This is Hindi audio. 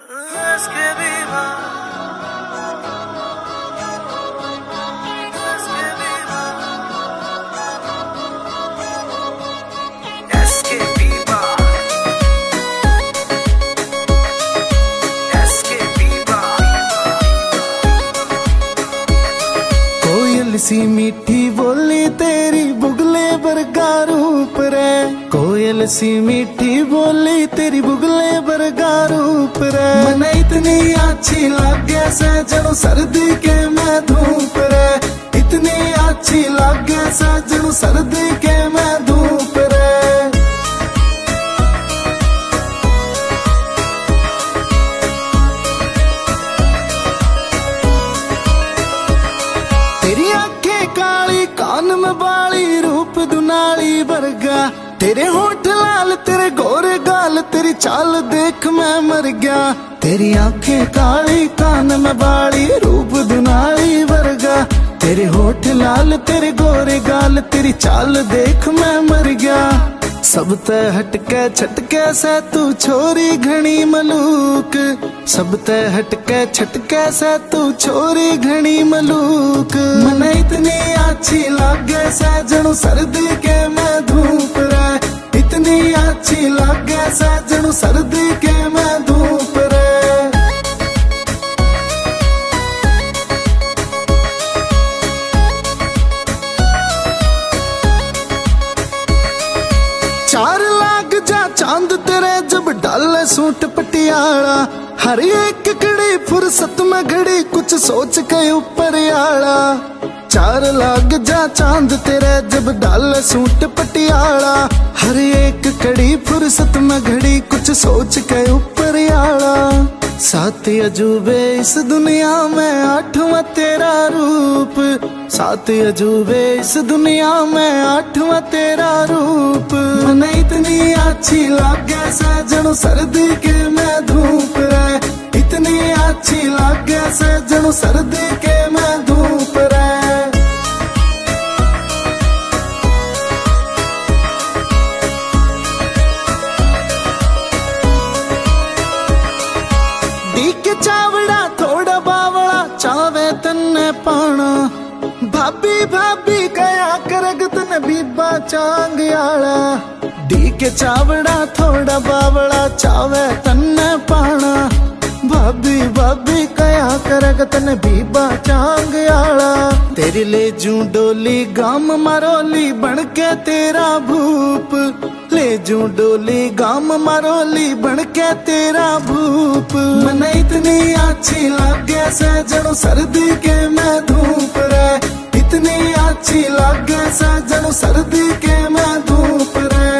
सी मीठी बोली तेरी बुगले वर्गा रूप रे, कोयल सी मीठी बोली तेरी बुगले वर्गा रूप रे। मन इतनी अच्छी लागे से जणु सर्दी के मैं धूप रे, इतनी अच्छी लागे से जणु सर्दी के मैं धूप रे। तेरी आंखें काली कान में बाली रूप दुनाली वर्गा, तेरे होठ लाल तेरे गोरे गाल तेरी चाल देख मैं मर गया। तेरी आंखें काली कान में बाली रूप दुनाली वर्गा, तेरे होठ लाल तेरे गोरे गाल तेरी चाल देख मैं मर गया। सब ते हटके छटके से तू छोरी घनी मलूक, सब ते हटके छटके से तू छोरी घनी मलूक। मन इतनी अच्छी लागे से जणु सर्दी के मैं धूप रे, इतनी अच्छी लागे से जणु सर्दी के मैं धूप रे। चार लाग जा चांद तेरे जब डाले सूट पटियाला, हर एक घड़ी फुर्सत में घड़ी कुछ सोच के ऊपर आला। चार लाग जा चांद तेरे जब डाले सूट पटियाला, हर एक घड़ी फुर्सत में घड़ी कुछ सोच के ऊपर आला। सात अजूबे इस दुनिया में आठवां तेरा रूप, सात अजूबे इस दुनिया में आठवां तेरा रूप। मन इतनी अच्छी लागे से जणु सर्दी के मैं धूप रे, इतनी अच्छी लागे से जणु सर्दी के मैं धूप रे। के चावड़ा थोड़ा बावड़ा चावे तन्ने पाना, भाभी भाभी कया करग तन बीबा चांग आला। डी के चावड़ा थोड़ा बावड़ा चावे तन्ने पाना, भाभी भाभी कया करग तन बीबा चांग आला। तेरी ले जू डोली गाम मारोली बन के तेरा भूप, ले जू डोली गाम मारोली बन के तेरा भूप। मन इतनी अच्छी लागे से जणु सर्दी के मैं धूप रे, इतनी अच्छी लागे से जणु सर्दी के मैं धूप रे।